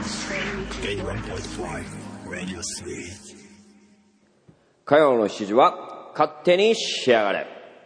火曜の7時は勝手に仕上がれ。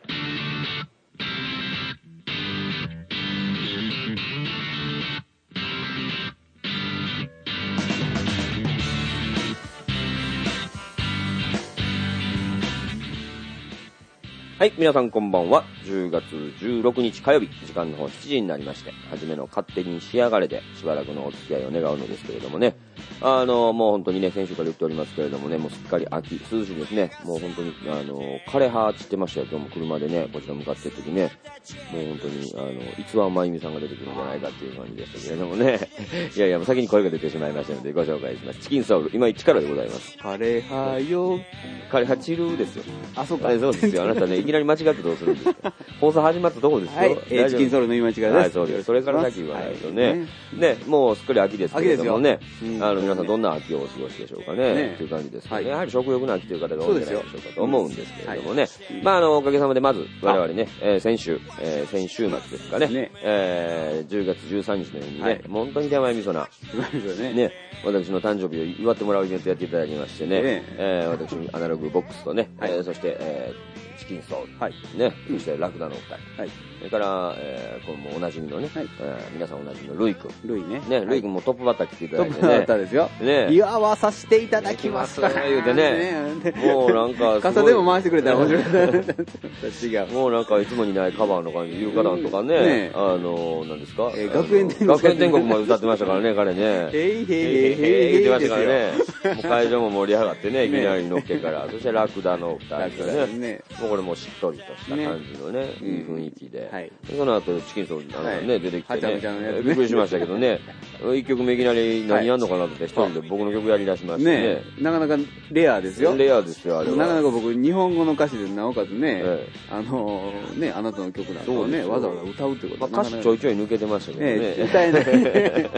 はい、皆さんこんばんは。10月16日火曜日、時間の方7時になりまして、はじめの勝手に仕上がれでしばらくのお付き合いを願うのですけれどもね、もう本当にね、先週から言っておりますけれどもね、もうすっかり秋、涼しいですね。もう本当に、枯葉散ってましたよ。今日も車でね、こちら向かってる時ね、もう本当に、逸話まゆみさんが出てくるんじゃないかっていう感じでしたけれどもね、いやいや、もう先に声が出てしまいましたのでご紹介します。チキンソウル、今1からでございます。 枯葉よ。 枯葉散るですよ。 あ、そうか。 そうですよ。あなたね、いきなり間違ってどうするんですか。放送始まったとこですよ。 はい、チキンソウルの言い間違いです。 はい、そうです。それから先言わないとね。ね、もうすっかり秋ですけれどもね、皆さんどんな秋をお過ごしでしょうかね。という感じですけどね。やはり食欲の秋という方が多いんじゃないでしょうかと思うんですけれどもね。まあ、おかげさまでまず、我々ね、先週末ですかね。10月13日のようにね、本当に手前味噌な、ね、私の誕生日を祝ってもらうイベントやっていただきましてね、私、アナログボックスとね、そして、チキンソウル、ね、そしてラクダのお二人、それから、これもおなじみのね、皆さんおなじみのルイ君。 ルイね。 ルイ君もトップバッター来ていただいてね。 トップバッターですよ。ね。祝わさせていただきます。 言うてね。もうなんか、 傘でも回してくれたら面白い。違う。 もうなんかいつもにないカバーの感じ、ユーカランとかね、何ですか学園天国も歌ってましたからね、彼ね。 へいへいへいへい言ってましたからね。もう会場も盛り上がってね、いきなりのっけから。そしてラクダの二人がね。もうこれもしっとりとした感じのね、いい雰囲気で。その後、チキンソウルね、出てきてね、びっくりしましたけどね、1曲目いきなり何やんのかなって一人で僕の曲やり出しましてね。 なかなかレアですよ。 レアですよ、あれは。 なかなか僕、日本語の歌詞でなおかつね、あなたの曲なんかをね、わざわざ歌うってこと歌詞ちょいちょい抜けてましたけどね。 歌えない。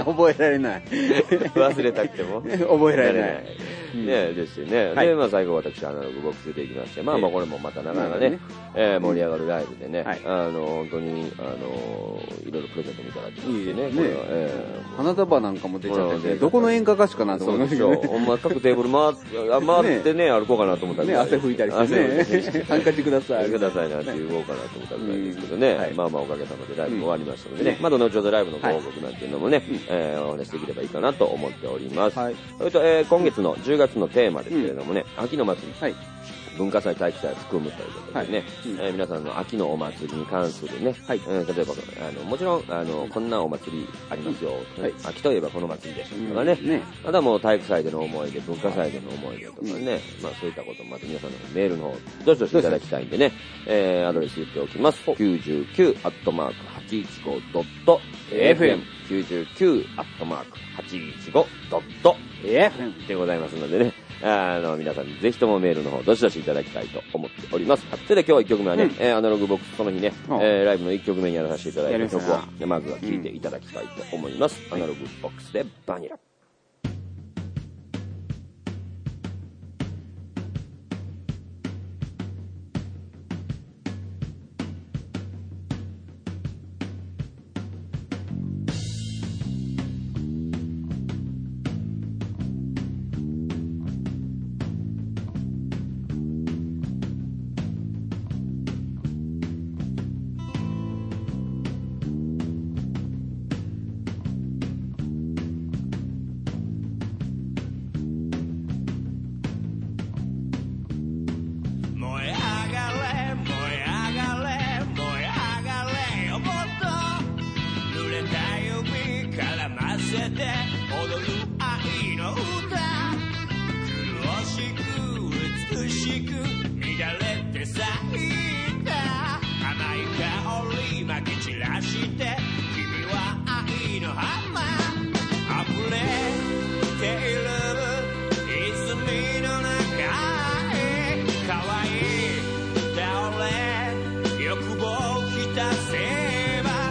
覚えられない。 忘れたくても。 覚えられない。 ね、ですよね。で、まあ最後私、アナログボックスで行きまして、まあこれもまたなかなかね、盛り上がるライブでね、本当に、いろいろプレゼントもいただきましてね。 花束なんかも出ちゃってて、どこの演歌歌手かなと思いましたけど。 ほんま各テーブル回ってね、歩こうかなと思ったら。 ね、汗拭いたりしてね。ハンカチください。 くださいなんて言おうかなと思ったぐらいですけどね。まあまあおかげさまでライブも終わりましたのでね。まだ後ほどライブのご報告なんていうのもね、お話しできればいいかなと思っております。それと、今月の10月のテーマですけれどもね、秋の祭り。文化祭、体育祭を含むということでね、皆さんの秋のお祭りに関するね、例えば、もちろん、こんなお祭りありますよ。秋といえばこの祭りですとかね。またもう体育祭での思い出、文化祭での思い出とかね、まあそういったこともまた皆さんのメールの方、どしどしいただきたいんでね、アドレス言っておきます。99@815.fm。99@815.fm でございますのでね、皆さんぜひともメールの方どしどしいただきたいと思っております。それで今日1曲目はね、アナログボックスその日ね、ライブの1曲目にやらさせていただいた曲をまずは聴いていただきたいと思います。アナログボックスでバニラ。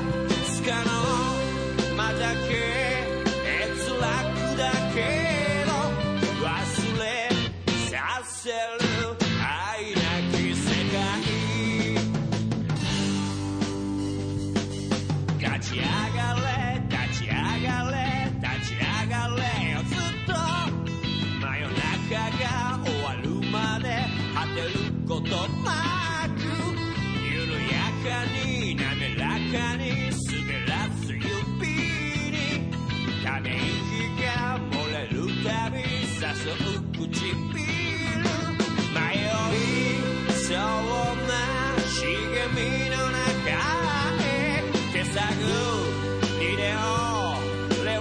まだけ閲楽だけど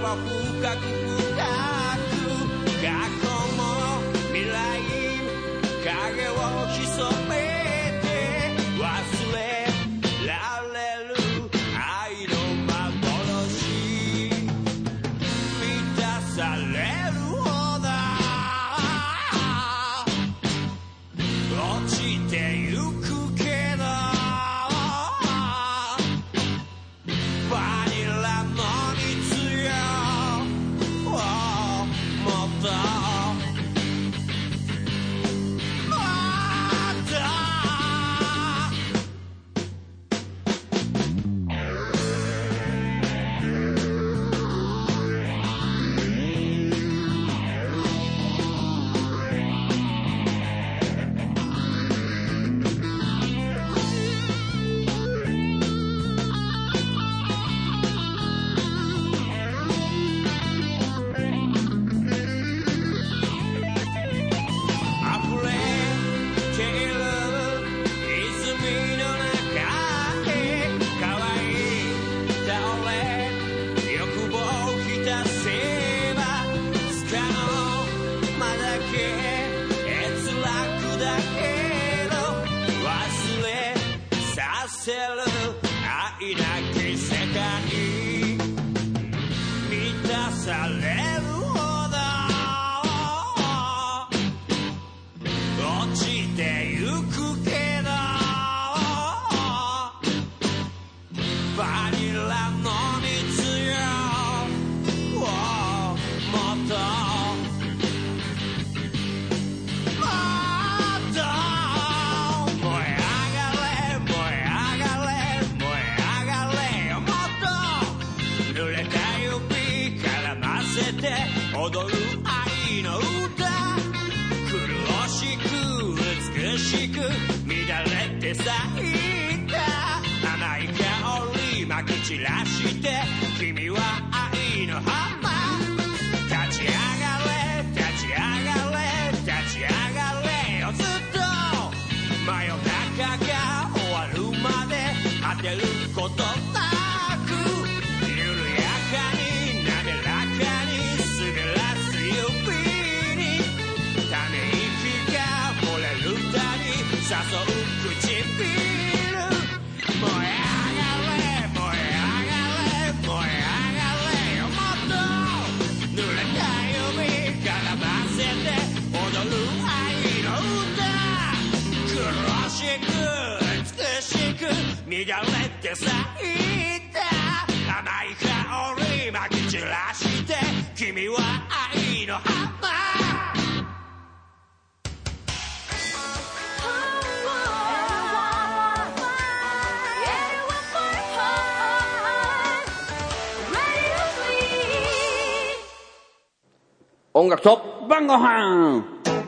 音楽と晩ご飯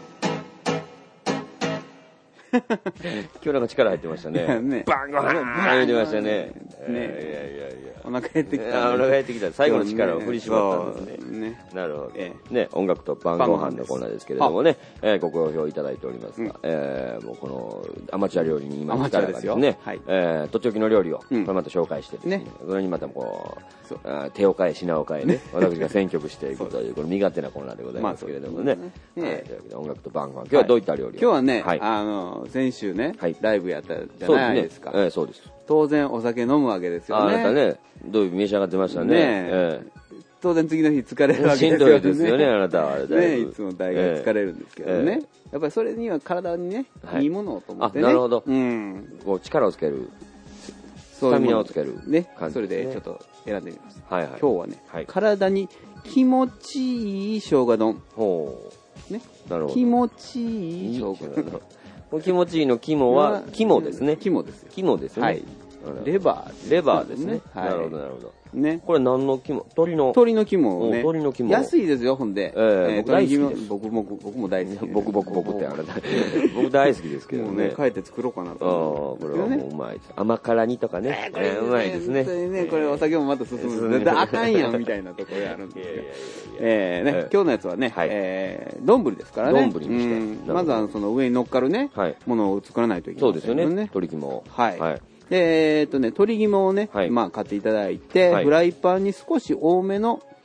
今日なんか力入ってましたね。 ね、 晩ご飯入ってましたね。 いやお腹減ってきた。 お腹減ってきた。最後の力を振り絞ったんですね。なるほど。ね、音楽と晩ご飯のコーナーですけれどもね、ご好評いただいておりますが、もうこのアマチュア料理に今力がですね、とっておきの料理をこれまた紹介してですね、それにまたこう手を変え品を変えね、私が選曲していくというこの身勝手なコーナーでございますけれどもね。というわけで音楽と晩ご飯。今日はどういった料理を？ 今日はね、先週ね、ライブやったじゃないですか。 そうです。 当然お酒飲むわけですよね。 あなたね、どういう召し上がってましたね。 当然次の日疲れるわけですよね。 しんどいですよね、あなたは。 ね、いつも大概疲れるんですけどね。やっぱりそれには体にね、いいものをと思ってね。 なるほど。こう力をつける。スタミナをつける。 ね。それでちょっと選んでみました。今日はね、 はい、 体に気持ちいい生姜丼。ね。 なるほど。 気持ちいい生姜丼。 気持ちいいの肝は、肝ですね。 肝ですよ。 肝ですね。はい。 レバー。 レバーですね。なるほど、なるほど。 ね。 これ何の肝？鶏の肝をね。 鶏の肝。 安いですよ、ほんで。 僕大好きです。 僕も大好き。 僕ってあれだ。僕大好きですけどね。 帰って作ろうかなと思これはもううまいです。甘辛煮とかね。うまいですね。 本当にね、これお酒もまた進むんで、あかんやんみたいなところやるんですけど。ね、今日のやつはね、丼ですからね。 丼にして。 まずはその上に乗っかるね、ものを作らないといけない。 そうですよね。鶏肝。 はい。で、鶏肝をね、まあ買っていただいて、フライパンに少し多めの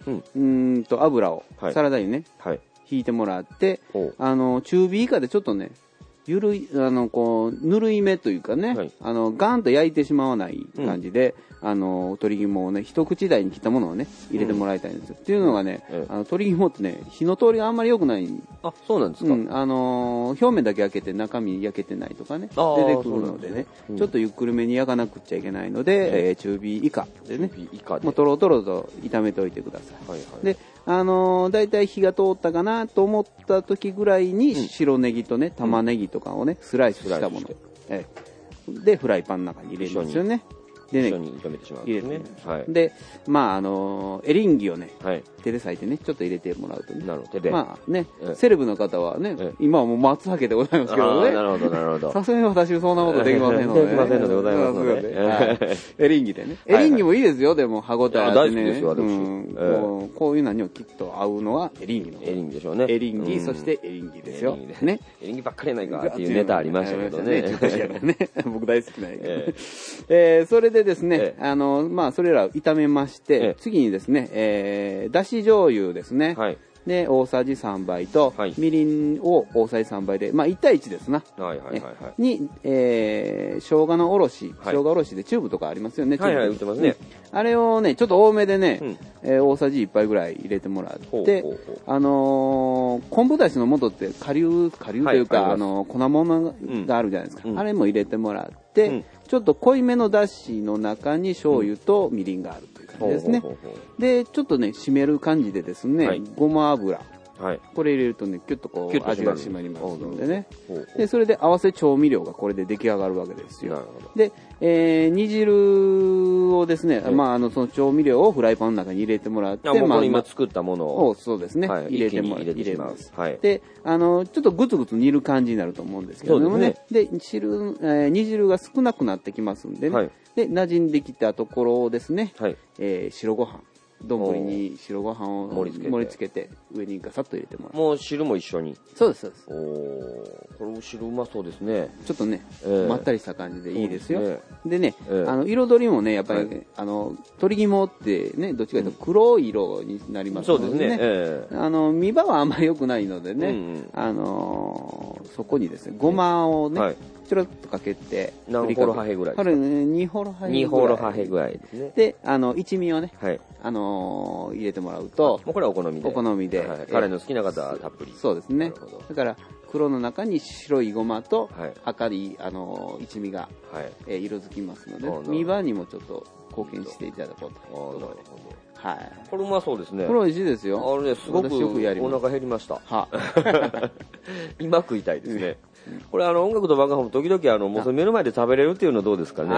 油をサラダにね、引いてもらって、中火以下でちょっとね、ぬるい目というかね、ガーンと焼いてしまわない感じで、鶏肝をね、一口大に切ったものをね、入れてもらいたいんですよ。っていうのがね、鶏肝ってね、火の通りがあんまり良くない。 あ、そうなんですか。 表面だけ焼けて中身焼けてないとかね、出てくるのでね、ちょっとゆっくりめに焼かなくちゃいけないので、中火以下でね、もうトロトロと炒めておいてください。で、だいたい火が通ったかなと思った時ぐらいに白ネギとね、玉ねぎとかをね、スライスしたもの。で、フライパンの中に入れるんですよね。でね、 一緒に炒めてしまうんですね。 で、エリンギをね、手で裂いてね、ちょっと入れてもらうとね。 なるほど、手で。 まあね、セレブの方はね、今はもう松茸でございますけどね。 なるほど、なるほど。 さすがに私そんなことできませんので。 できませんのでございますので。 エリンギでね。エリンギもいいですよ、でも歯応えあってね。 大好きですよ、私。 こういうのにもきっと合うのはエリンギの。 エリンギでしょうね。 エリンギ、そしてエリンギですよ。 ね。エリンギばっかりやないかっていうネタありましたけどね。 僕大好きなんやけど。それでですね、それらを炒めまして、次にですね、だし醤油ですね。で、大さじ3杯と、みりんを大さじ3杯で、1対1ですな。に、生姜のおろし、生姜おろしでチューブとかありますよね。 売ってますね。 あれをね、ちょっと多めでね、大さじ1杯ぐらい入れてもらって、昆布だしの素って顆粒というか、粉物があるじゃないですか。あれも入れてもらって、ちょっと濃いめのだしの中に醤油とみりんがあるという感じですね。で、ちょっとね、締める感じでですね、ごま油。これ入れるとね、キュッとこう味が締まりますのでね。で、それで合わせ調味料がこれで出来上がるわけですよ。で、煮汁をですね、その調味料をフライパンの中に入れてもらって、 今作ったものを。 そうですね。入れます。で、ちょっとグツグツ煮る感じになると思うんですけどもね。で、煮汁が少なくなってきますんでね。で、馴染んできたところをですね、白ご飯。丼に白ご飯を盛り付けて上にガサッと入れてもらう。 もう汁も一緒に。 そうです、そうです。 これ汁うまそうですね。 ちょっとね、まったりした感じでいいですよ。でね、彩りもね、やっぱり、鶏肝ってね、どっちかというと黒い色になりますのでね。そうですね。見栄えはあんまり良くないのでね、そこにですね、ごまをね、ちょろっとかけて。 何ホロハヘぐらいですか ？2ホロハヘぐらい。 2ホロハヘぐらいですね。 で、一味をね、入れてもらうと。 もうこれはお好みで。 お好みで。 彼の好きな方はたっぷり。 そうですね。だから、黒の中に白いごまと赤い、一味が、色づきますので、見栄えにもちょっと貢献していただこうと。なるほど。はい。 これうまそうですね。 これ美味しいですよ。 あれね、すごくお腹減りました。今食いたいですね。これ音楽とバカホン時々もう目の前で食べれるっていうのはどうですかね。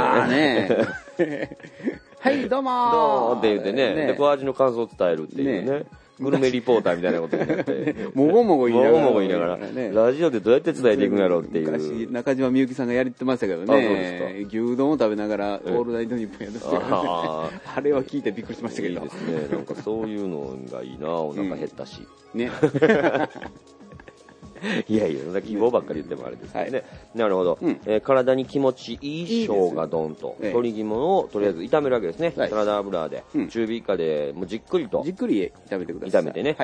はい、どうもー。 どうって言ってね。で、こう味の感想を伝えるっていうね。グルメリポーターみたいなことになって。 もごもご言いながら。 もごもご言いながら。ラジオでどうやって伝えていくんやろうっていう。 昔、中島みゆきさんがやってましたけどね。牛丼を食べながら、オールナイトニッポンやってたからね。あれは聞いてびっくりしましたけど。 いいですね。なんかそういうのがいいな。お腹減ったし。ね。いやいや、そんな希望ばっかり言ってもあれですけどね。なるほど。体に気持ちいい生姜丼と、鶏肝をとりあえず炒めるわけですね。サラダ油で、中火以下で、もうじっくりと。 じっくり炒めてください。 炒めてね。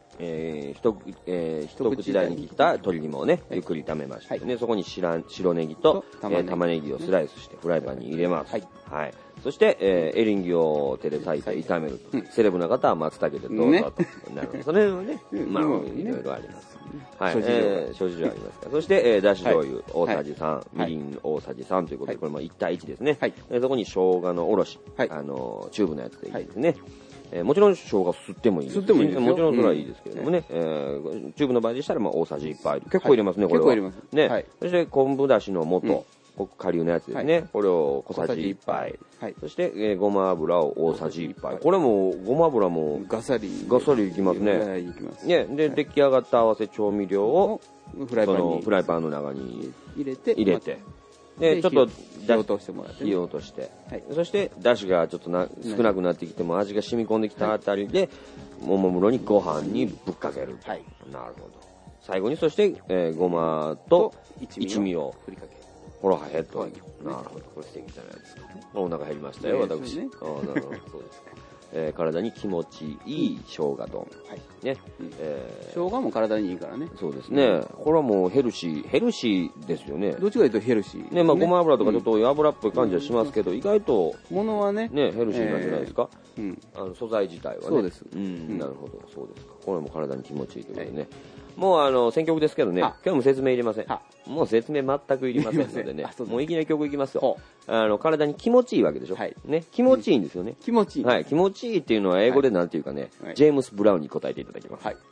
一口大に切った鶏肝をね、ゆっくり炒めましてね、そこに白ネギと玉ねぎをスライスしてフライパンに入れます。はい。そして、エリンギを手で裂いて炒める。セレブな方は松茸でどうぞと。なるほど。それはね、まあ、いろいろあります。はい。諸事情ありますから。そして、だし醤油大さじ3、みりん大さじ3ということで、これも1対1ですね。そこに生姜のおろし、チューブのやつでいいですね。もちろん生姜吸ってもいいです。 吸ってもいいですよ。 もちろんそれはいいですけれどもね。チューブの場合でしたら、大さじ1杯。結構入れますね、これは。 結構入れます。 ね。そして、昆布だしの素。顆粒のやつですね。これを小さじ1杯。そして、ごま油を大さじ1杯。これも、ごま油も、 ガサリいきますね。 いきます。 ね。で、出来上がった合わせ調味料を、フライパンの中に入れて、で、ちょっと火を通してもらって。 火を落として。そして、だしがちょっと少なくなってきても味が染み込んできたあたりで、ももむろにご飯にぶっかける。なるほど。最後に、そして、ごまと一味を振りかける。ほら、ヘッド。なるほど。これ素敵じゃないですか。お腹減りましたよ、私。なるほど。そうですか。 体に気持ちいい生姜丼。ね。 生姜も体にいいからね。 そうですね。これはもうヘルシーですよね。 どっちかというとヘルシー。 ね、まあごま油とかちょっと油っぽい感じはしますけど、意外と、 ものはね、 ヘルシーなんじゃないですか。素材自体はね。 そうです。 なるほど、そうですか。これも体に気持ちいいということでね。もう選曲ですけどね、今日も説明入れません。もう説明全くいりませんのでね、もういきなり曲いきますよ。体に気持ちいいわけでしょ。ね、気持ちいいんですよね。 気持ちいい。 はい、気持ちいいっていうのは英語でなんていうかね、ジェームス・ブラウンに答えていただきます。はい。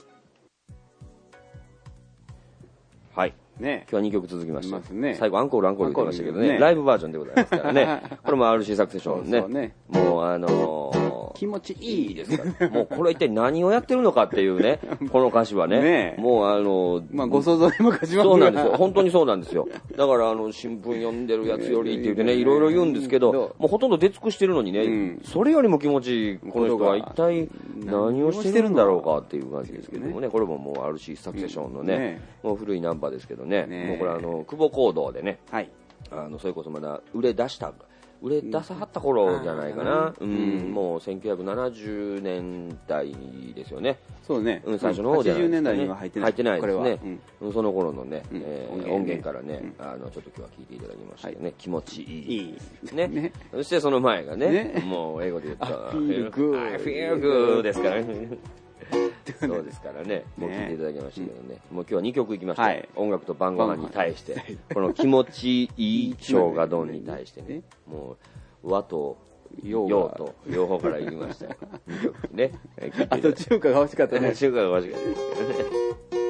はい。ね、今日は2曲続きました。最後アンコール言ってましたけどね、ライブバージョンでございますからね。これも RC サクセションね。もう気持ちいいですから。もうこれ一体何をやってるのかっていうね、この歌詞はね。もうまあご想像にも勝ちますそうなんですよ。本当にそうなんですよ。だから新聞読んでるやつよりって言ってね、いろいろ言うんですけど、もうほとんど出尽くしてるのにね、それよりも気持ちいい、この人は一体何をしてるんだろうかっていう感じですけどもね、これももう RC サクセションのね、もう古いナンバーですけどね、もうこれ久保講堂でね、それこそまだ売れ出さはった頃じゃないかな。もう1970年代ですよね。 そうね。 最初の方じゃないですかね。 80年代には入ってないですね。その頃のね、音源からね、ちょっと今日は聞いていただきましたけどね、気持ちいい。ね。そしてその前がね、もう英語で言った I feel good ですからね。そうですからね、もう聴いていただきましたけどね、もう今日は2曲いきました。音楽と晩ご飯に対して、この気持ちいい生姜丼に対してね、もう和と洋と両方からいきましたよ。2曲ね。 あと中華が欲しかったね。 中華が欲しかったですけどね。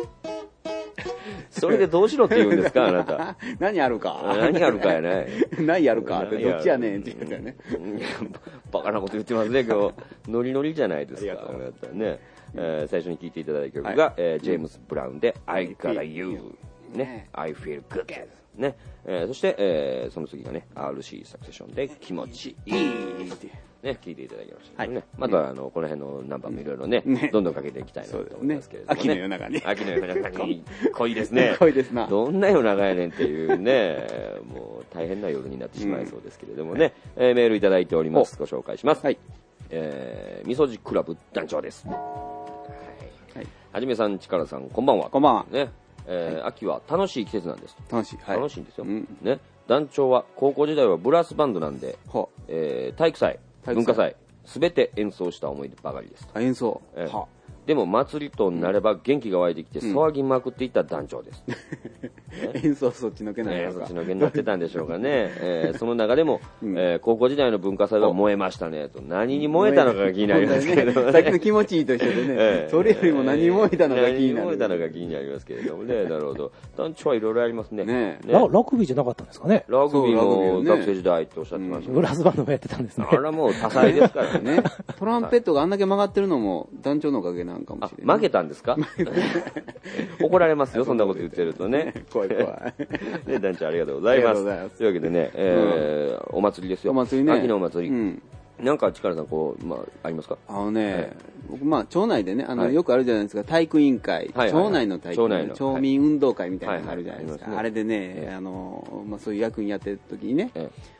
それでどうしろって言うんですか、あなた。 何あるか。 何あるかやね。 何あるかってどっちやねんって言うんだよね。 バカなこと言ってますね、今日。ノリノリじゃないですか、あなたね。最初に聴いていただいた曲が、ジェームス・ブラウンで I Gotta You。ね。I Feel Good。ね。そして、その次がね、RC サクセションで気持ちいい。ね、聞いていただきましたね。またこの辺のナンバーもいろいろね、どんどんかけていきたいなと思いますけれどもね。 秋の夜中に。 秋の夜中に濃いですね。 濃いですな。 どんな夜中やねんっていうね、もう大変な夜になってしまいそうですけれどもね、メールいただいております。ご紹介します。はい。みそじクラブ団長です。はじめさん、ちからさん、こんばんは。 こんばんは。 ね。秋は楽しい季節なんです。 楽しい。 はい。楽しいんですよ。ね。団長は高校時代はブラスバンドなんで、体育祭、文化祭、すべて演奏した思い出ばかりです。 演奏。 でも祭りとなれば元気が湧いてきて騒ぎまくっていった団長です。 演奏そっちのけないのか。 そっちのけになってたんでしょうかね。その中でも、高校時代の文化祭は燃えましたねと。何に燃えたのかが気になりますけれどもね。 さっきの気持ちいいと一緒でね。それよりも何に燃えたのか気になる。 何に燃えたのか気になりますけれどもね。なるほど。団長はいろいろありますね。 ラグビーじゃなかったんですかね。 ラグビーも学生時代っておっしゃってました。 ブラスバンドもやってたんですね。 あれはもう多彩ですからね。 トランペットがあんだけ曲がってるのも団長のおかげなんかもしれない。 負けたんですか？怒られますよ、そんなこと言ってるとね。 怖い怖い。 ね、団長ありがとうございます。というわけでね、お祭りですよ。 お祭りね。 秋のお祭り。なんか力さんありますか？ 僕町内でね、よくあるじゃないですか、体育委員会、町内の体育委員会、町民運動会みたいなのがあるじゃないですか。あれでね、そういう役員やってる時にね、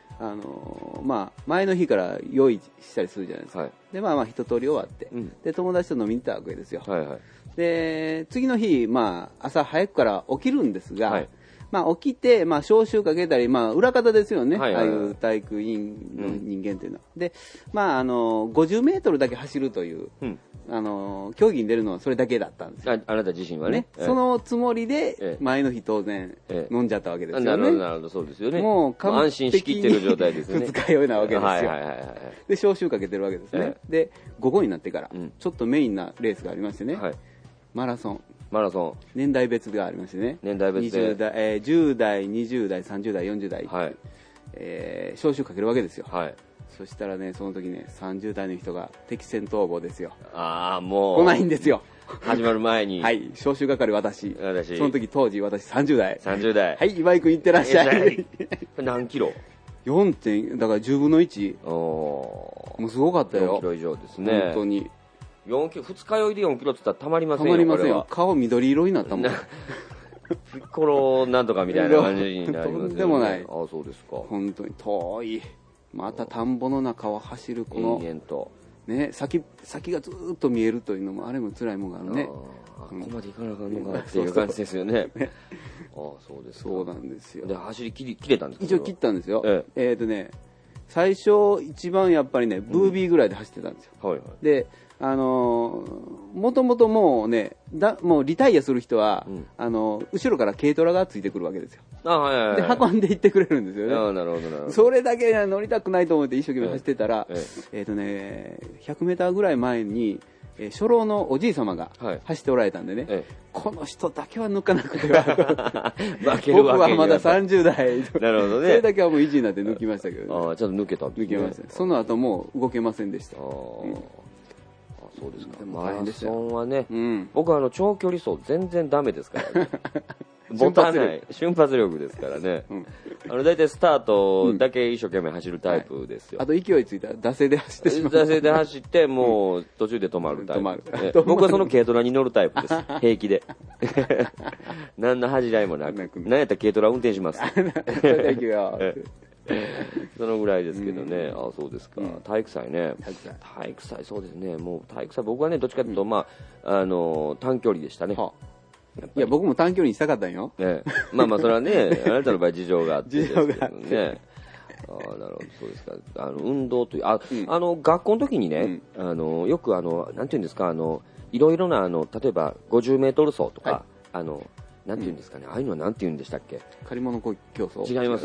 前の日から用意したりするじゃないですか。で、一通り終わって、で、友達と飲みに行ったわけですよ。で、次の日、朝早くから起きるんですが、起きて、招集かけたり、裏方ですよね。ああいう体育委員の人間っていうのは。で、50メートルだけ走るという、競技に出るのはそれだけだったんですよ。 あなた自身はね。 そのつもりで、前の日当然、飲んじゃったわけですよね。 なるほど、そうですよね。 もう安心しきってる状態ですよね。 二日酔いなわけですよ。で、招集かけてるわけですね。で、午後になってから、ちょっとメインなレースがありましてね。マラソン。年代別がありましてね。 年代別で。 10代、20代、30代、40代。招集かけるわけですよ。そしたらね、その時ね、30代の人が敵戦逃亡ですよ。 もう。 来ないんですよ。 始まる前に。 はい、招集係私。その時当時私30代。 30代。 はい、岩井くん行ってらっしゃい。 何キロ ？4点、だから10分の1。もうすごかったよ。 4キロ以上ですね。 本当に。 4キロ、2日酔いで4キロって言ったらたまりませんよ。 たまりませんよ。顔緑色になったもん。 ピッコロなんとかみたいな感じになりますよね。 とんでもない。 そうですか。 本当に遠い。また田んぼの中を走るこの。 延々と。 ね、先がずっと見えるというのも、あれも辛いもんがあるね。 ここまで行かなあかんのかっていう感じですよね。そうです。 そうなんですよ。 で、走り切れたんですか？ 一応切ったんですよ。最初一番やっぱりね、ブービーぐらいで走ってたんですよ。で、もともともうね、もうリタイアする人は、後ろから軽トラがついてくるわけですよ。で、運んでいってくれるんですよね。 なるほど。 それだけ乗りたくないと思って一生懸命走ってたら、100メーターぐらい前に、初老のおじい様が走っておられたんでね、この人だけは抜かなくては僕はまだ30代なるほどね。 それだけはもう維持になって抜きましたけど、 ね、ちょっと抜けたんですね。 抜けました。その後もう動けませんでした。 そうですか。 マラソンはね、僕は長距離走全然ダメですからね。持たない瞬発力ですからね。だいたいスタートだけ一生懸命走るタイプですよ。 あと勢いついたら惰性で走ってしまう。 惰性で走ってもう途中で止まるタイプ。僕はその軽トラに乗るタイプです。平気で。何の恥じらいもなく。何やったら軽トラ運転します。そのぐらいですけどね。そうですか。体育祭ね。体育祭そうですね。もう体育祭僕はねどっちかというと短距離でしたね。 いや僕も短距離にしたかったんよ。 まあそれはねあなたの場合事情があってですけどね。なるほどそうですか。運動という学校の時にねよくなんていうんですかいろいろな例えば50メートル走とかなんていうんですかねああいうのはなんていうんでしたっけ？ 借り物競争。 違います。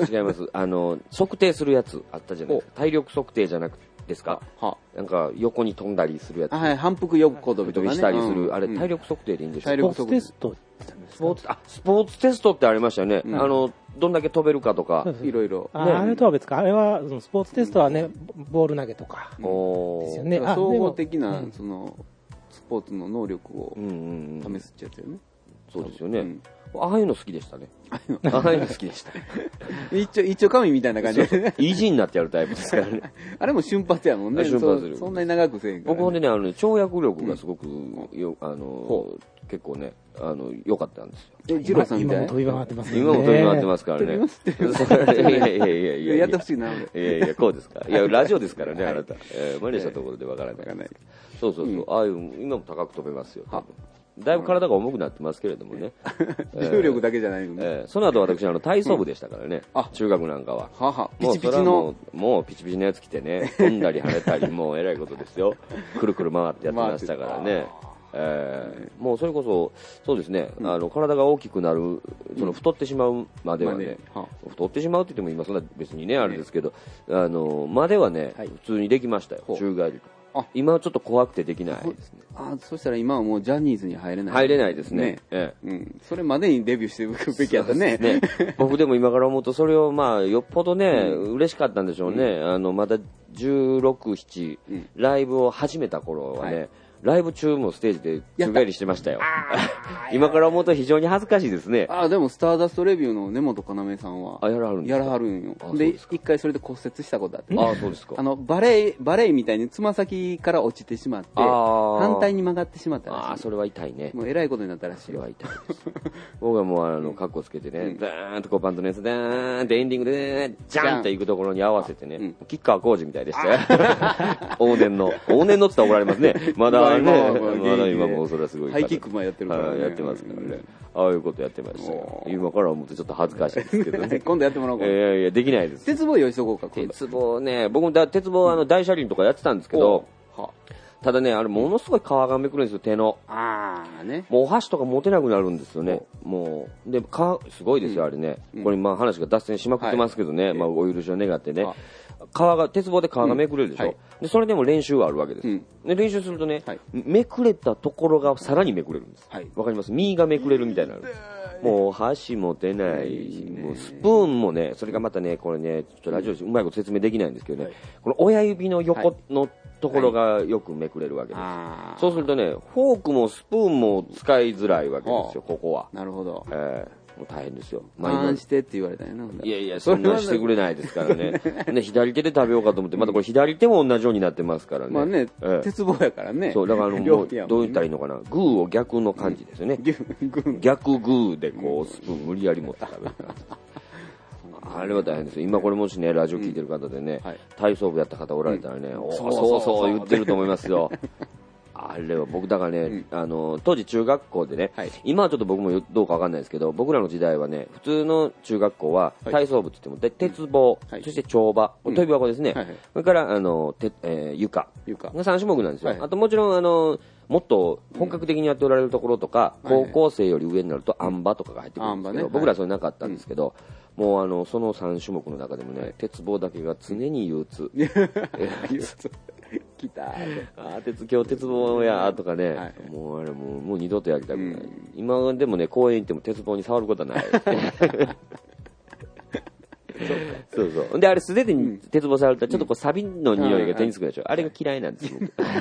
測定するやつあったじゃないですか。体力測定じゃなくてですか？なんか横に飛んだりするやつ。 反復横跳びとかね。 したりするあれ体力測定でいいんでしょうか？ スポーツテスト。 スポーツテストってありましたよね。どんだけ飛べるかとかいろいろ。 あれとは別か。あれはスポーツテストはねボール投げとかですよね。 総合的なそのスポーツの能力を試すってやつよね。 そうですよね。ああいうの好きでしたね。ああいうの好きでした。 一応神みたいな感じで。 意地になってやるタイプですからね。 あれも瞬発やもんね。瞬発力。そんなに長くせえんから。 僕ほんでね、跳躍力がすごく、結構ね、良かったんですよ。 ジローさんみたいな。 今も飛び回ってますね。 今も飛び回ってますからね。いややってほしいな。 いや、こうですか。いや、ラジオですからね、あなた。真似したところでわからない。そう。ああいう、今も高く飛べますよ。だいぶ体が重くなってますけれどもね。 重力だけじゃないのね。 その後私、体操部でしたからね。中学なんかは。ピチピチの。もうピチピチのやつ着てね、飛んだり跳ねたり、もう偉いことですよ。くるくる回ってやってましたからね。もうそれこそ、そうですね、体が大きくなる、太ってしまうまではね、太ってしまうって言っても今そんな別にね、あれですけど、まではね、普通にできましたよ、宙返りとか。今はちょっと怖くてできないですね。 そしたら今はもうジャニーズに入れない。 入れないですね。 それまでにデビューしていくべきやったね。 僕でも今から思うとそれをよっぽどね、嬉しかったんでしょうね。まだ16、7、ライブを始めた頃はね、ライブ中もステージで宙返りしてましたよ。今から思うと非常に恥ずかしいですね。 でもスターダストレビューの根本要さんはやらはるんですか？ やらはるんよ。で一回それで骨折したことあって。 そうですか。 バレエみたいにつま先から落ちてしまって反対に曲がってしまったらしい。 それは痛いね。 もうえらいことになったらしい。 それは痛いです。僕はもうカッコつけてね、ダーンとバンドのやつダーンってエンディングでね、ジャンって行くところに合わせてね、吉川晃司みたいでしたよ。往年のって言ったら怒られますね。まだね。今もそれはすごい。 ハイキックもやってるからね。 やってますからね。ああいうことやってましたよ。今から思うとちょっと恥ずかしいですけどね。 今度やってもらおうか。 いや、できないです。 鉄棒用意しとこうか、 鉄棒ね、僕も鉄棒大車輪とかやってたんですけど、ただね、あれものすごい皮がめくるんですよ、手の。もうお箸とか持てなくなるんですよね。もう。で、すごいですよ、あれね。これ話が脱線しまくってますけどね、お許しを願ってね。鉄棒で皮がめくれるでしょ。で、それでも練習はあるわけです。で、練習するとね、めくれたところがさらにめくれるんです。わかります？身がめくれるみたいになる。もう箸持てないし、もうスプーンもね、それがまたね、これね、ちょっとラジオでうまいこと説明できないんですけどね、この親指の横のところがよくめくれるわけです。そうするとね、フォークもスプーンも使いづらいわけですよ、ここは。 なるほど。 もう大変ですよ。 回してって言われたよな。 いや、そんなしてくれないですからね。左手で食べようかと思って、またこれ左手も同じようになってますからね。 まあね、鉄棒やからね。 そう、だからもう、どう言ったらいいのかな。グーを逆の感じですよね。逆グーでこう、スプーン無理やり持って食べる感じ。 あれは大変ですよ。今これもしね、ラジオ聞いてる方でね、体操部やった方おられたらね、そうそう言ってると思いますよ。あれは僕だからね、当時中学校でね、今はちょっと僕もどうかわかんないですけど、僕らの時代はね、普通の中学校は体操部って言っても、鉄棒、そして跳馬、跳び箱ですね。それから、床。3種目なんですよ。あともちろん、もっと本格的にやっておられるところとか、高校生より上になるとあん馬とかが入ってくるんですけど、僕らはそれなかったんですけど、もうその3種目の中でもね、鉄棒だけが常に憂鬱。 来た今日鉄棒やとかね、もうあれもう二度とやりたくない。今でもね、公園行っても鉄棒に触ることはない。そうそう。で、あれ素手で鉄棒触るとちょっとこうサビの匂いが手につくでしょ。あれが嫌いなんですよ。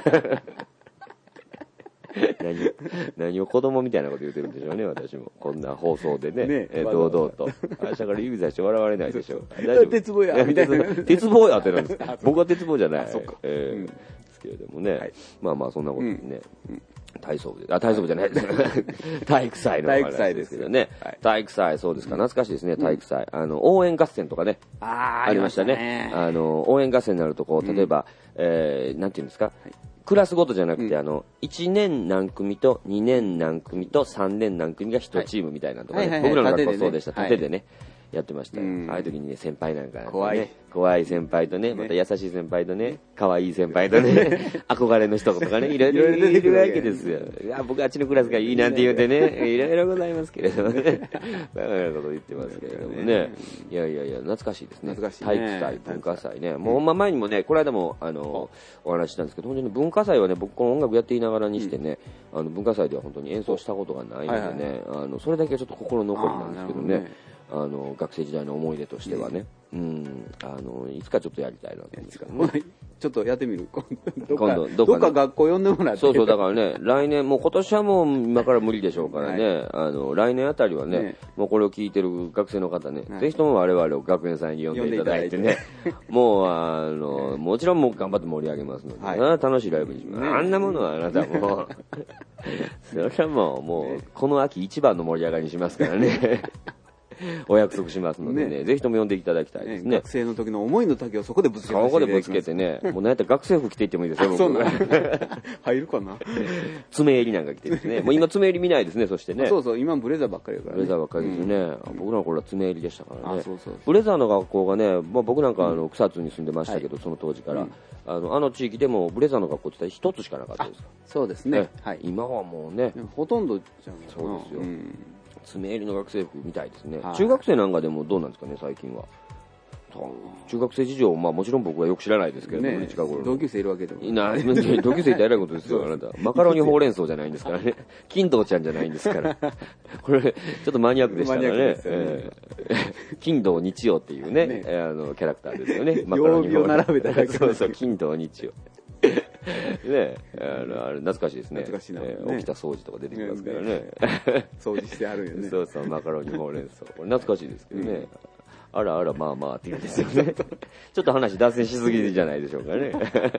何を子供みたいなこと言ってるんでしょうね、私も。こんな放送でね、堂々と。明日から指差して笑われないでしょ。 大丈夫。鉄棒や、みたいな。 鉄棒やってなんです。僕は鉄棒じゃない。ですけれどもね。まあまあ、そんなことね。体操部で、体操部じゃないです。体育祭の話ですけどね。体育祭、そうですか。懐かしいですね、体育祭。応援合戦とかね。ありましたね。応援合戦になると、こう、例えば、なんていうんですか。クラスごとじゃなくて、1年何組と2年何組と3年何組が1チームみたいなとかね。僕らの学校そうでした。縦でね。やってましたよ。ああいう時にね、先輩なんかね、怖い先輩とね、また優しい先輩とね、可愛い先輩とね、憧れの人とかね、いろいろいるわけですよ。僕あっちのクラスがいいなんて言うてね、いろいろございますけれどもね。バカなこと言ってますけれどもね。いや、懐かしいですね。体育祭、文化祭ね。もう前にもね、この間もお話ししたんですけど、本当に文化祭はね、僕この音楽やっていながらにしてね、文化祭では本当に演奏したことがないのでね、それだけはちょっと心残りなんですけどね。学生時代の思い出としてはね、いつかちょっとやりたいなと思うんですけどね。 ちょっとやってみる。どっか学校呼んでもらって。 そう、だからね、来年、もう今年はもう今から無理でしょうからね、来年あたりはね、もうこれを聞いてる学生の方ね、ぜひとも我々を学園祭に呼んでいただいてね、もう、もちろんもう頑張って盛り上げますので、楽しいライブにします。あんなものはあなたも、それはもう、この秋一番の盛り上がりにしますからね。お約束しますのでね、ぜひとも呼んでいただきたいですね。 学生の時の思いの丈をそこでぶつけて。 そこでぶつけてね、もうなんやったら学生服着ていってもいいですよ、 僕。入るかな。 爪襟なんか着てですね。もう今爪襟見ないですね、そしてね。 そう、今ブレザーばっかりだから。 ブレザーばっかりですね。僕らの頃は爪襟でしたからね。ブレザーの学校がね、僕なんか草津に住んでましたけど、その当時から。地域でもブレザーの学校って一つしかなかったです。 そうですね。 今はもうね。 ほとんどじゃん。 そうですよ。爪襟の学生服みたいですね。中学生なんかでもどうなんですかね、最近は。中学生事情、もちろん僕はよく知らないですけどね。 同級生いるわけでもいない。同級生って偉いことですよ、あなた。マカロニほうれん草じゃないんですからね。金堂ちゃんじゃないんですから。これ、ちょっとマニアックでしたからね。金堂日曜っていうね、キャラクターですよね。 マカロニを並べたら。 そう、金堂日曜。ね懐かしいですね。 懐かしいな。 起きた掃除とか出てきますからね。 掃除してあるよね。 そう、マカロニほうれん草。これ懐かしいですけどね。あらまあって言うんですよね。ちょっと話脱線しすぎじゃないでしょうかね。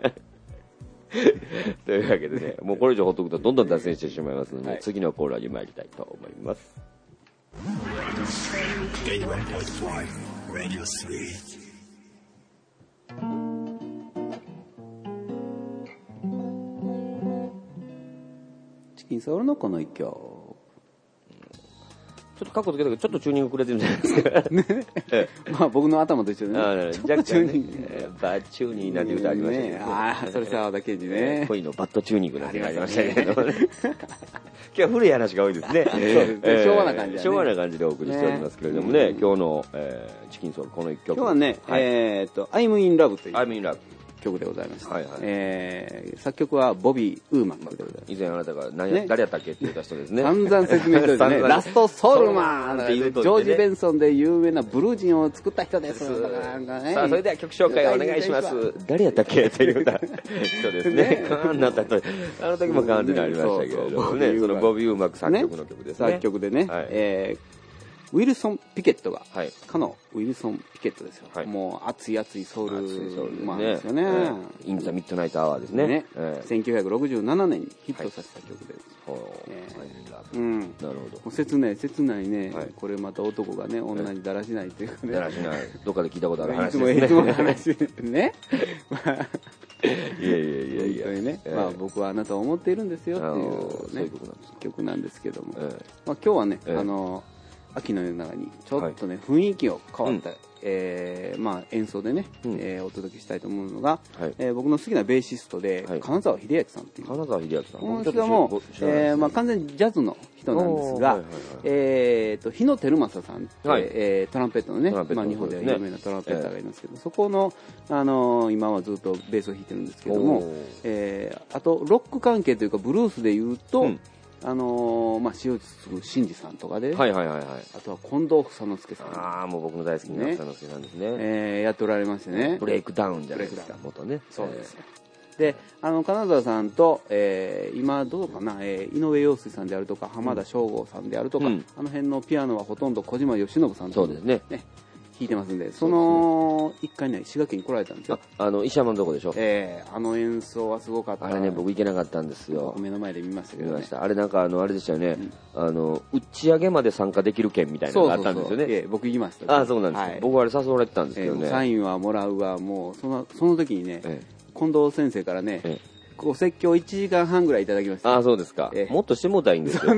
というわけでね、もうこれ以上ほっとくとどんどん脱線してしまいますので、次のコーナーに参りたいと思います。 チキンソウルのこの一曲。 ちょっとカッコつけたけど、ちょっとチューニングくれてるんじゃないですか。 僕の頭と一緒でね。 若干チューニング。バッチューニーなんて歌ありましたけど。 それ沢田研二ね。 恋のバッドチューニングなんてありましたけどね。今日は古い話が多いですね。 昭和な感じで。 昭和な感じでお送りしておりますけれどもね、今日のチキンソウルこの一曲。 今日はね、I'm in Love という。 I'm in Love。 曲でございます。作曲はボビー・ウーマンでございます。 以前あなたが誰やったっけって言った人ですね。 散々説明してね。ラストソウルマンっていうジョージ・ベンソンで有名なブルージンを作った人です。 さあ、それでは曲紹介をお願いします。誰やったっけって言った人ですね。カーンなった人。あの時もカーンってなりましたけれどもね、そのボビー・ウーマン作曲の曲ですね。 作曲でね。ウィルソン・ピケットが、かのウィルソン・ピケットですよ。もう熱いソウルマンですよね。 イン・ザ・ミッドナイト・アワーですね。 1967年にヒットさせた曲です。 が。 うん。 なるほど。もう切ないね、はい、これまた男がね、女にだらしないっていうかね。 だらしない。どっかで聞いたことある話ですね。 いつもの話ね。 いや。 本当にね、まあ僕はあなたを思っているんですよっていうね、 そういう曲なんですけども。まあ今日はね、秋の夜長にちょっとね、雰囲気を変わった、まあ演奏でね、お届けしたいと思うのが、僕の好きなベーシストで、金沢秀明さんっていう。 金沢秀明さん。 この人はもう、まあ完全にジャズの人なんですが、日野照正さんって、トランペットのね、まあ日本では有名なトランペッターがいますけど、そこの、今はずっとベースを弾いてるんですけども、あとロック関係というかブルースでいうと、まあ、塩津真二さんとかで、あとは近藤房之助さん。 ああ、もう僕の大好きな房之助さんですね。 やっておられましてね。 ブレイクダウンじゃないですか、元ね。 そうですよ。で、金沢さんと、今どうかな、井上陽水さんであるとか、浜田省吾さんであるとか、あの辺のピアノはほとんど小島よしのぶさんとそうですね。 弾いてますんで、その一回ね、滋賀県に来られたんですよ。 石山のとこでしょ。 あの演奏はすごかった。 あれね、僕行けなかったんですよ。 目の前で見ましたけど、ね。 見ました。あれなんかあれでしたよね。打ち上げまで参加できる券みたいなのがあったんですよね。 僕行きました。 あ、そうなんです。僕あれ誘われてたんですけどね。 サインはもらうわ、もうその時にね、近藤先生からね。ご説教1時間半ぐらいいただきました。 ああ、そうですか。もっとしてもうたらいいんですよ。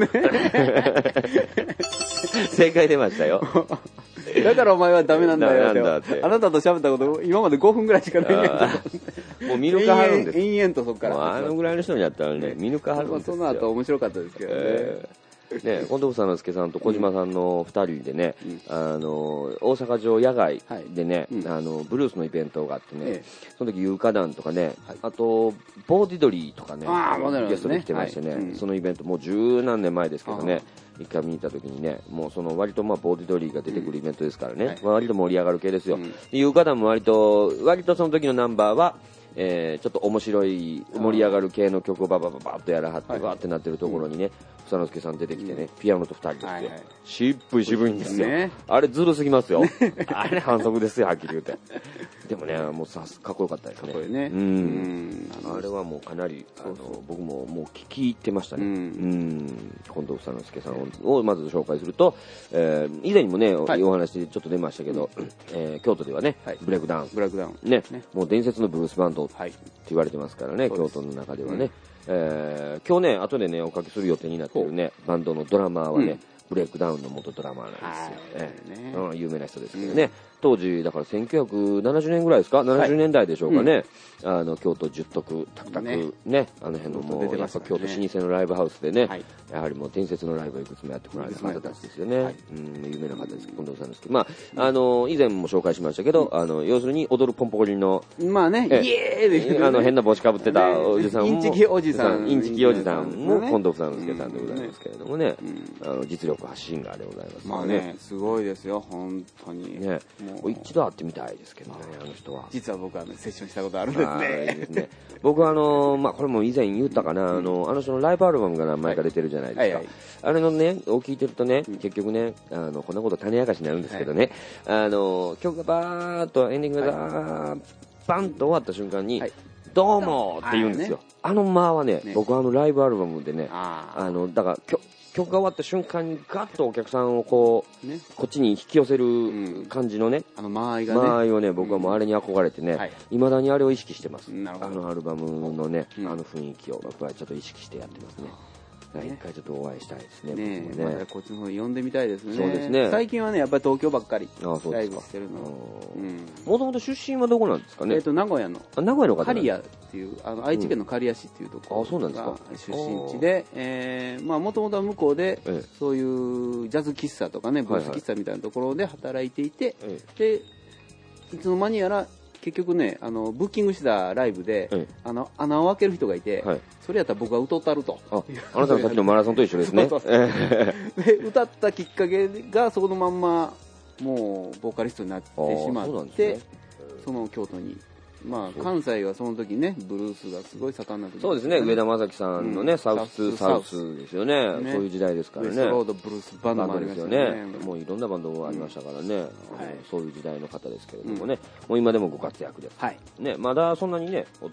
正解出ましたよ。 だからお前はダメなんだよって。あなたと喋ったこと今まで5分ぐらいしかないね。 もう見抜かはるんです。 延々とそこから。 あのぐらいの人にやったらね、見抜かはるんですよ。 その後面白かったですけどね。 ね、近藤房之助さんと小島さんの2人でね、大阪城野外でね、ブルースのイベントがあってね、その時有価団とかね、あとボーディドリーとかね、ゲストで来てましてね、そのイベントもう十何年前ですけどね、一回見に行った時にね、もうその割とまあボーディドリーが出てくるイベントですからね、割と盛り上がる系ですよ。有価団も割とその時のナンバーはちょっと面白い盛り上がる系の曲をババッとやらはってバーってなってるところにね、房之助さん出てきてね、ピアノと2人ですよ。渋いんですよ。あれずるすぎますよ。あれ反則ですよ、はっきり言うて。でもね、もうかっこよかったですね。 かっこいいね。 あれはもうかなり僕ももう聞き入ってましたね。近藤房之助さんをまず紹介すると、以前にもねお話でちょっと出ましたけど、京都ではねブレイクダウンね、もう伝説のブルースバンドって言われてますからね、京都の中ではね。今日ね後でねおかけする予定になってるねバンドのドラマーはね、ブレイクダウンの元ドラマーなんですよ。有名な人ですけどね。当時だから1970年ぐらいですか、70年代でしょうかね。京都十徳タクタクね、あの辺のもうやっぱ京都老舗のライブハウスでね、やはりもう伝説のライブをいくつもやってこられた方たちですよね。有名な方です近藤さんですけど、まあ以前も紹介しましたけど、要するに踊るポンポコリンのまあね、イエーイ変な帽子かぶってたおじさんも、 インチキおじさんも近藤房之助さんでございますけれどもね、実力派シンガーでございます。 まあね、すごいですよ本当にね。一度会ってみたいですけどね、あの人は。 実は僕はセッションしたことあるんですね。 僕はまあこれも以前言ったかな、あの人のライブアルバムが何枚か出てるじゃないですか。あれのねを聞いてるとね、結局ねこんなこと種明かしになるんですけどね、曲がバーッとエンディングがバンと終わった瞬間にどうもって言うんですよ。あの間はね、僕ライブアルバムでね、だから曲が終わった瞬間にガッとお客さんをこっちに引き寄せる感じのね、間合いをね、僕はもうあれに憧れてね、未だにあれを意識してます。あのアルバムのね、雰囲気を僕はちょっと意識してやってますね。一回ちょっとお会いしたいですね。 またこっちの方に呼んでみたいですね。 そうですね。 最近はね、やっぱり東京ばっかりライブしてるの。 もともと出身はどこなんですかね。 名古屋の方。 刈谷っていう愛知県の刈谷市っていうところが出身地で、まあもともとは向こうでそういうジャズ喫茶とかね、ブルース喫茶みたいなところで働いていて、でいつの間にやら結局ね、ブッキングしたライブで、穴を開ける人がいて、それやったら僕が歌ったると。 あなたのさっきのマラソンと一緒ですね。 で、歌ったきっかけがそこのまんま、もう、ボーカリストになってしまって、その京都に。まあ、関西はその時ね、ブルースがすごい盛んな時、 そうですね、上田正樹さんのね、サウスですよね。そういう時代ですからね。 ウエストロードブルースバンドもありましたね。 もういろんなバンドがありましたからね。そういう時代の方ですけれどもね。もう今でもご活躍で。ね、まだそんなにね、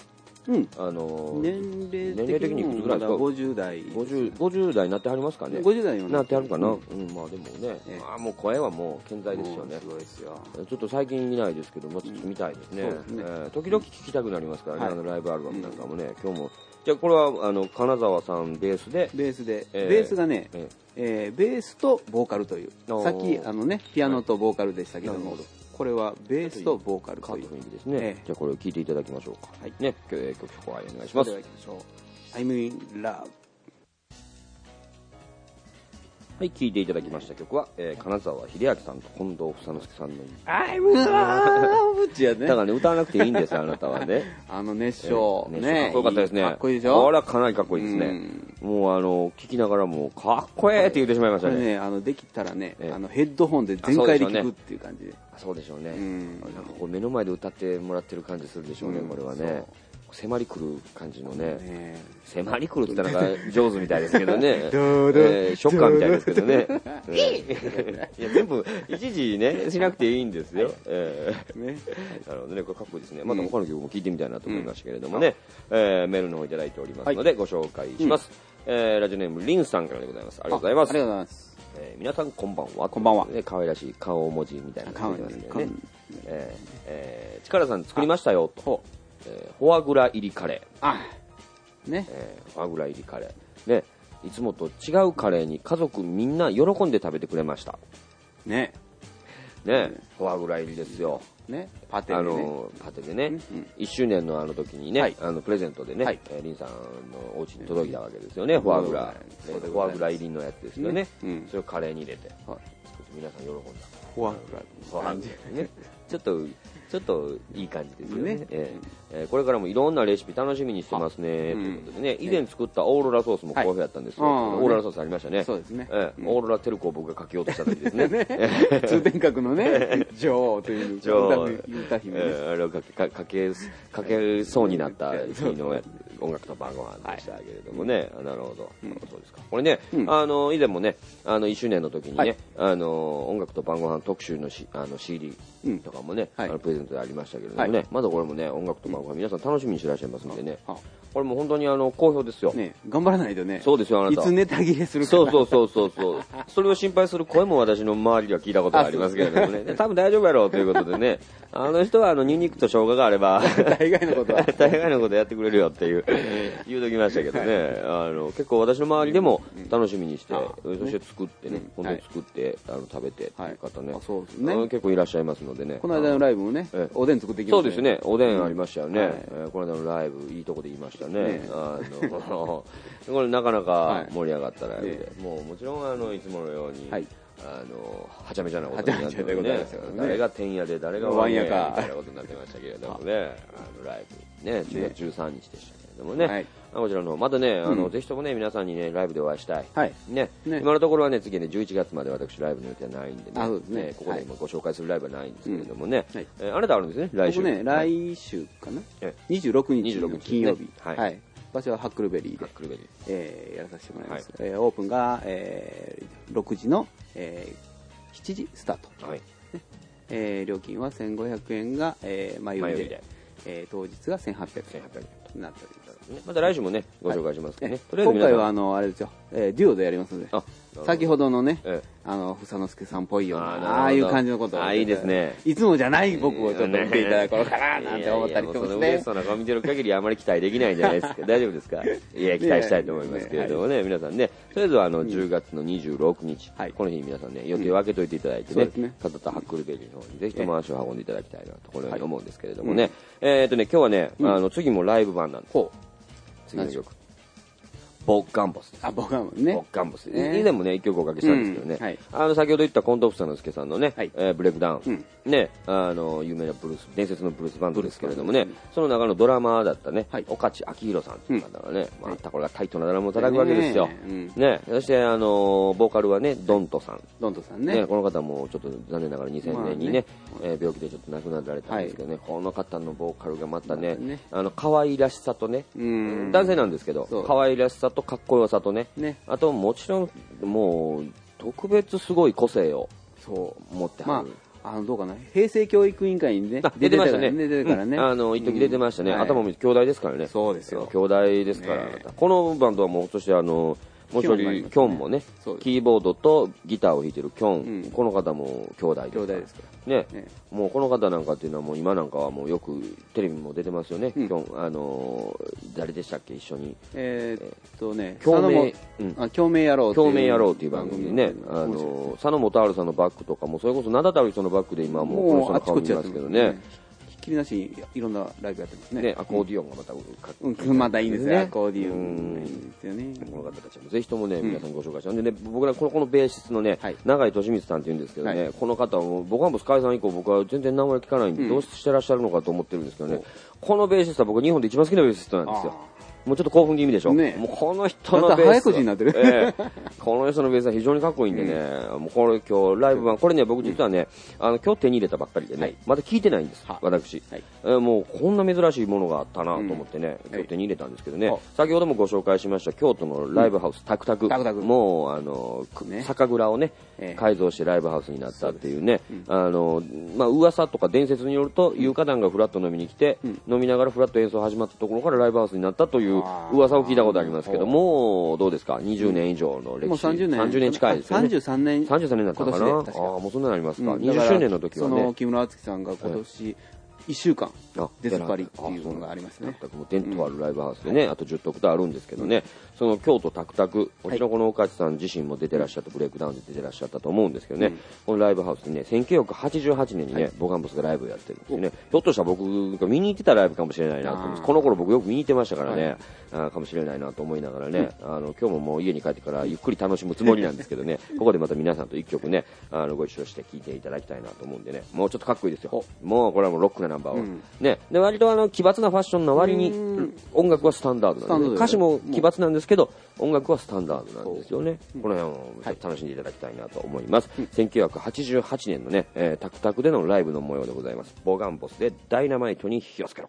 年齢的にいくつぐらいですか？50 代になってはりますかね。 50代になってはるかな。まあでもね、もう声はもう健在ですよね。 すごいですよ。 ちょっと最近見ないですけども、見たいですね。時々聴きたくなりますからね、ライブアルバムなんかもね。今日もじゃあこれは金沢さんベースでベースがね、ベースとボーカルという、さっきピアノとボーカルでしたけども、これはベースとボーカルという雰囲気ですね。じゃあこれを聴いていただきましょうか。はい。ね、曲紹介お願いします。 I'm in love。 はい、聴いていただきました曲は、金沢秀明さんと近藤房之助さんの I'm in love ってやね。 だからね、歌わなくていいんですよ、あなたはね。 熱唱。 かっこよかったですね。 かっこいいでしょ。 これはかなりかっこいいですね。もう聴きながらもう、かっこええって言ってしまいましたね。 これね、できたらね、ヘッドホンで全開で聴くっていう感じで。 そうでしょうね。なんかこう目の前で歌ってもらってる感じするでしょうね、これはね。迫り来る感じのね、迫り来るって言ったらなんか上手みたいですけどね、ショッカーみたいですけどね。いや、全部、一時ね、しなくていいんですよ。なるほどね、これかっこいいですね。また他の曲も聴いてみたいなと思いましたけれどもね、メールの方いただいておりますので、ご紹介します。ラジオネーム、リンさんからでございます。ありがとうございます。 ありがとうございます。 皆さんこんばんは。 こんばんは。 可愛らしい顔文字みたいな感じですね。力さん作りましたよ、と。フォアグラ入りカレー。 ね。 フォアグラ入りカレー。ね。いつもと違うカレーに家族みんな喜んで食べてくれました。 ね。 ね。フォアグラ入りですよ。 ね。パテでね。 パテでね。1周年の時にね、プレゼントでね、リンさんのお家に届いたわけですよね、フォアグラ。フォアグラ入りのやつですよね。それをカレーに入れて、作って皆さん喜んだ。 フォアグラ。 ね。ちょっといい感じですよね。これからもいろんなレシピ楽しみにしてますね。ということでね、以前作ったオーロラソースも好評やったんですよ。オーロラソースありましたね。 そうですね。 オーロラテルコを僕がかけようとした時ですね。 通天閣のね、女王という歌姫です。 あれをかけそうになった日の音楽と晩ご飯でしたけれどもね。なるほど。そうですか。これね、以前もね、1周年の時にね、音楽と晩ご飯特集のCD とかもね、プレゼントでありましたけれどもね、まだこれもね、音楽と晩ご飯皆さん楽しみにしてらっしゃいますんでね、これも本当に好評ですよ。 頑張らないとね。 そうですよ、あなた。 いつネタ切れするか。 そう。それを心配する声も私の周りでは聞いたことがありますけれどもね、多分大丈夫やろうということでね、あの人はニンニクと生姜があれば、 大概のことやってくれるよっていう、言うときましたけどね、結構私の周りでも楽しみにして、そして作ってね、本当に作って食べてっていう方ね、結構いらっしゃいますのでね。 この間のライブもね、おでん作ってきました。 そうですね、おでんありましたよね。この間のライブ、いいとこで言いましたね。これなかなか盛り上がったライブで、もちろんいつものように、はちゃめちゃなことになってね、誰が天野で誰がワンやかみたいなことになってましたけれどもね、ライブね、10月13日でしたけれどもね、こちらのまたね、ぜひともね、皆さんにね、ライブでお会いしたい。ね、今のところはね、次ね、11月まで私ライブの予定はないんでね、ここで今ご紹介するライブはないんですけれどもね、あなたあるんですね、来週。 僕ね、来週かな、26日の金曜日。場所はハックルベリーで、やらさせてもらいます。オープンが、6時の、7時スタート。料金は1500円が、前売りで、当日が1800円になっております。 また来週もね、ご紹介しますね。 今回はあれですよ、デュオでやりますので、先ほどのね、房之助さんっぽいような、ああいう感じのことを。 いいですね。 いつもじゃない僕をちょっと見ていただこうかななんて思ったりしてますね。 嬉しそうな顔見てる限りあまり期待できないんじゃないですか。大丈夫ですか？いや、期待したいと思いますけれどもね、皆さんね、とりあえずは10月の26日、この日に皆さんね、予定を空けといていただいてね、ただたハックルベリーの方にぜひとも足を運んでいただきたいなと、このように思うんですけれどもね。今日はね、次もライブ版なんです。次の曲。ボッカンボスです。 ボッカンボスね。 ボッカンボス。以前もね、一曲おかけしたんですけどね。先ほど言った近藤房之助さんのね、ブレイクダウン。ね、有名なブルース、伝説のブルースバンドですけれどもね、その中のドラマーだったね、岡地明宏さんという方がね、またこれがタイトなドラムを叩くわけですよ。ね、そしてボーカルはね、ドントさん。 ドントさんね。 この方もちょっと残念ながら2000年にね、病気でちょっと亡くなられたんですけどね、この方のボーカルがまたね、可愛らしさとね、男性なんですけど、可愛らしさとかっこよさとね、あともちろんもう特別すごい個性を持ってはる。 どうかな、平成教育委員会にね、 出てましたね。 出てからね。 一時出てましたね。頭も兄弟ですからね。 そうですよ。 兄弟ですから。このバンドはもう、そしてもう一人、キョンもね、キーボードとギターを弾いてるキョン、この方も兄弟ですから。ね、もうこの方なんかっていうのはもう今なんかはもうよくテレビも出てますよね。キョン、誰でしたっけ、一緒に。 共鳴やろう。 共鳴やろうっていう番組でね、佐野元春さんのバックとかも、それこそ名だたる人のバックで今もうこの人の顔見ますけどね。 ひっきりなしにいろんなライブやってますね。 アコーディオンがまたまたいいんですね。アコーディオン。いいですよね。 この方たちもぜひともね、皆さんご紹介したんでね、僕らこのベーシストのね、永井俊光さんって言うんですけどね、この方は僕はもうスカイさん以降僕は全然名前聞かないんで、どうしてらっしゃるのかと思ってるんですけどね、このベーシストは僕日本で一番好きなベーシストなんですよ。もうちょっと興奮気味でしょ。もうこの人のベース。 早口になってる。 この人のベースは非常にかっこいいんでね、もうこれ今日ライブ版、これね、僕実はね、今日手に入れたばっかりでね、まだ聞いてないんです、私。もうこんな珍しいものがあったなと思ってね、今日手に入れたんですけどね、先ほどもご紹介しました京都のライブハウス、タクタク。もう、酒蔵をね、改造してライブハウスになったっていうね、噂とか伝説によると、有価団がフラット飲みに来て、飲みながらフラット演奏始まったところからライブハウスになったという噂を聞いたことありますけど、もうどうですか、20年以上の歴史。もう 30 年近いですよね。 33年。 33年だったかな。もうそんなになりますか。20周年の時はね。 その木村敦樹さんが今年、1週間出ずっぱりっていうのがありますね。 伝統あるライブハウスでね、あと10特とあるんですけどね、その京都タクタク、もちろんこの岡地さん自身も出てらっしゃった、ブレイクダウンで出てらっしゃったと思うんですけどね、このライブハウスでね、1988年にね、ボガンボスがライブをやってるんですよね。ひょっとしたら僕が見に行ってたライブかもしれないなと思います。この頃僕よく見に行ってましたからね、かもしれないなと思いながらね、今日ももう家に帰ってからゆっくり楽しむつもりなんですけどね、ここでまた皆さんと一曲ね、ご一緒して聴いていただきたいなと思うんでね、もうちょっとかっこいいですよ。もうこれはもうロックなナンバーを。ね、で割と奇抜なファッションの割に音楽はスタンダードなんで、歌詞も奇抜なんですけど音楽はスタンダードなんですよね。この辺を楽しんでいただきたいなと思います。1988年のね、タクタクでのライブの模様でございます。ボガンボスでダイナマイトに火をつけろ。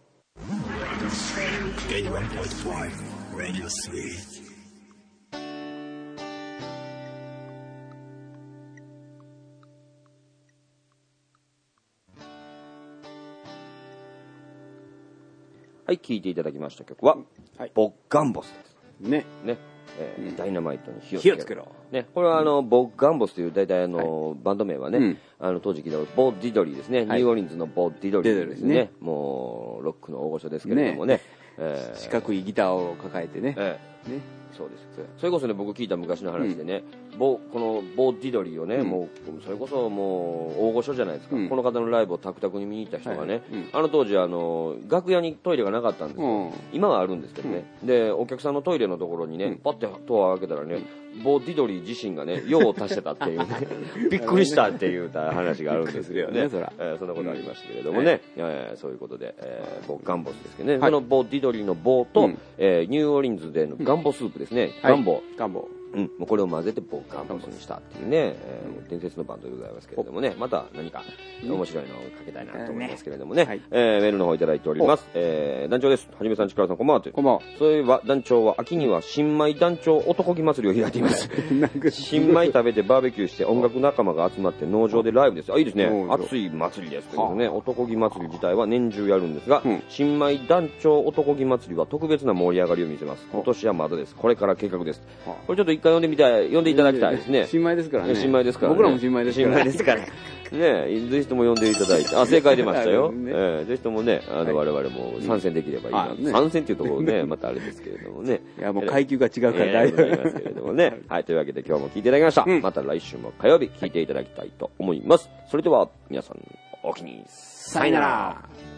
はい、聴いていただきました曲は、ボッガンボスです。ね。ダイナマイトに火をつけろ。ね、これはボッガンボスという大体バンド名はね、当時聞いたボッディドリーですね。ニューオーリンズのボッディドリーですね。もう、ロックの大御所ですけれどもね。 四角いギターを抱えてね。 そうです。それこそね、僕聞いた昔の話でね、このボッディドリーをね、もう、それこそもう大御所じゃないですか。この方のライブをタクタクに見に行った人がね、当時楽屋にトイレがなかったんですよ。今はあるんですけどね。で、お客さんのトイレのところにね、パッてドアを開けたらね、ボッディドリー自身がね、用を足してたっていうね、びっくりしたっていう話があるんですよね。そんなことありましたけれどもね、そういうことで、ボッガンボスですけどね、このボッディドリーのボと、ニューオーリンズでのガンボスープですね、ガンボ。もうこれを混ぜてボッガンボスにしたっていうね、伝説のバンドでございますけれどもね、また何か面白いのをかけたいなと思いますけれどもね、メールの方いただいております。団長です。はじめさん、ちくらさん、こんばんは。こんばんは。そういえば団長は秋には新米団長男気祭りを開いています。新米食べてバーベキューして音楽仲間が集まって農場でライブです。いいですね。熱い祭りですけどね、男気祭り自体は年中やるんですが、新米団長男気祭りは特別な盛り上がりを見せます。今年はまだです。これから計画です。これちょっと一回読んでいただきたいですね。 新米ですからね。 新米ですからね。 僕らも新米ですから。 新米ですから。ね、ぜひとも読んでいただいて、正解出ましたよ。ぜひともね、我々も参戦できればいいな。参戦っていうところね、またあれですけれどもね。 いや、もう階級が違うから大丈夫ですけれどもね。はい、というわけで今日も聞いていただきました。また来週も火曜日聞いていただきたいと思います。それでは、皆さん、おおきに。 さよなら。